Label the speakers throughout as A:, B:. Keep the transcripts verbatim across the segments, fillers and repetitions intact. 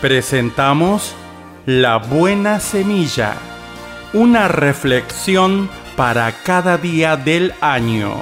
A: Presentamos La Buena Semilla, una reflexión para cada día del año.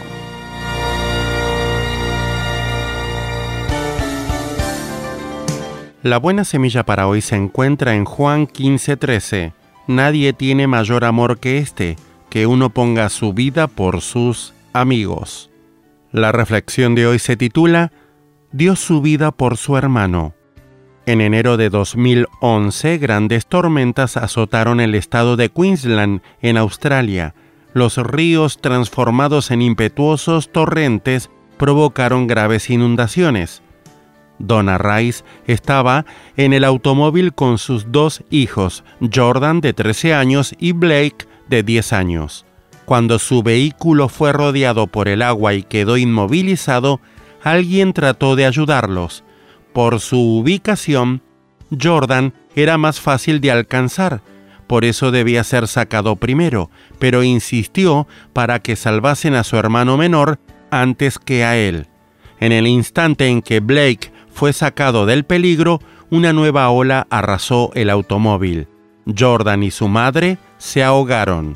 A: La buena semilla para hoy se encuentra en Juan quince trece. Nadie tiene mayor amor que este, que uno ponga su vida por sus amigos. La reflexión de hoy se titula Dio su vida por su hermano. En enero de dos mil once, grandes tormentas azotaron el estado de Queensland, en Australia. Los ríos, transformados en impetuosos torrentes, provocaron graves inundaciones. Donna Rice estaba en el automóvil con sus dos hijos, Jordan, de trece años, y Blake, de diez años. Cuando su vehículo fue rodeado por el agua y quedó inmovilizado, alguien trató de ayudarlos. Por su ubicación, Jordan era más fácil de alcanzar, por eso debía ser sacado primero, pero insistió para que salvasen a su hermano menor antes que a él. En el instante en que Blake fue sacado del peligro, una nueva ola arrasó el automóvil. Jordan y su madre se ahogaron.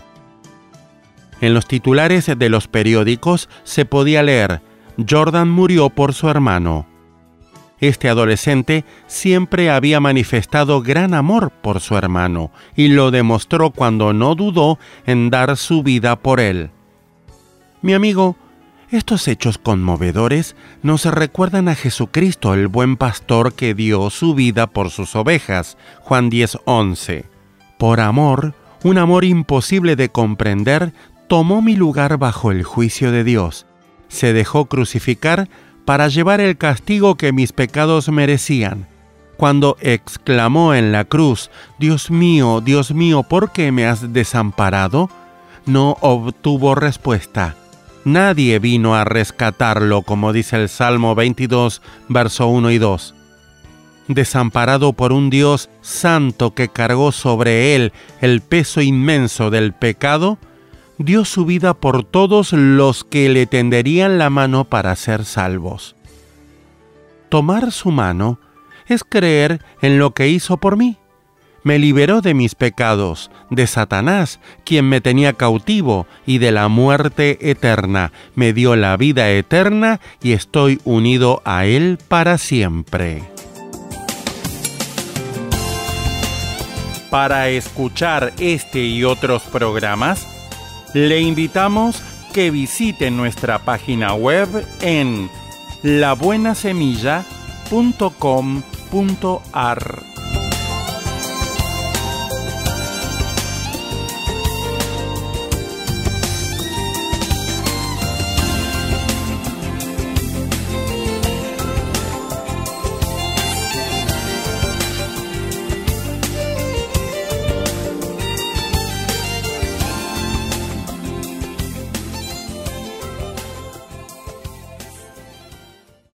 A: En los titulares de los periódicos se podía leer: Jordan murió por su hermano. Este adolescente siempre había manifestado gran amor por su hermano y lo demostró cuando no dudó en dar su vida por él. Mi amigo, estos hechos conmovedores nos recuerdan a Jesucristo, el buen pastor que dio su vida por sus ovejas. Juan diez once. Por amor, un amor imposible de comprender, tomó mi lugar bajo el juicio de Dios. Se dejó crucificar para llevar el castigo que mis pecados merecían. Cuando exclamó en la cruz: Dios mío, Dios mío, ¿por qué me has desamparado?, no obtuvo respuesta. Nadie vino a rescatarlo, como dice el Salmo veintidós, verso uno y dos. Desamparado por un Dios santo que cargó sobre él el peso inmenso del pecado, dio su vida por todos los que le tenderían la mano para ser salvos. Tomar su mano es creer en lo que hizo por mí. Me liberó de mis pecados, de Satanás, quien me tenía cautivo, y de la muerte eterna. Me dio la vida eterna y estoy unido a Él para siempre. Para escuchar este y otros programas, le invitamos que visite nuestra página web en la buena semilla punto com punto a r.